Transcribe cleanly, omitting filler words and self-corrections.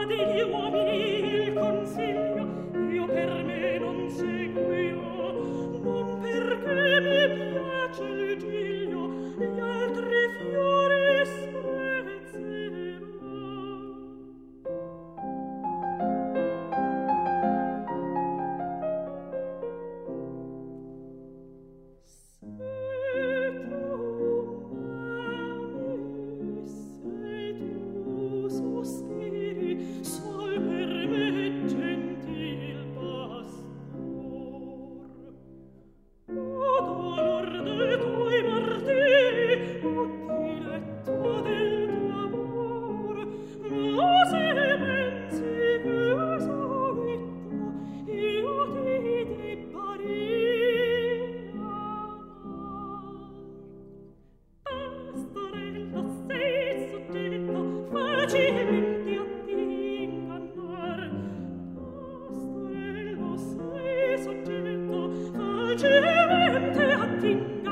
degli uomini il consiglio io per me non seguirò, non perché mi piace il giglio, gli altri fiori sprezzerò. Se tu sospiri sol per me gentil pastor, o dolor de tuoi martiri, o diletto del tuo amor, ma se pensi che solito io ti debba Pastorello, sei soggetto facilmente a t'ingannar. Pastorello, sei soggetto facilmente a t'ingannar.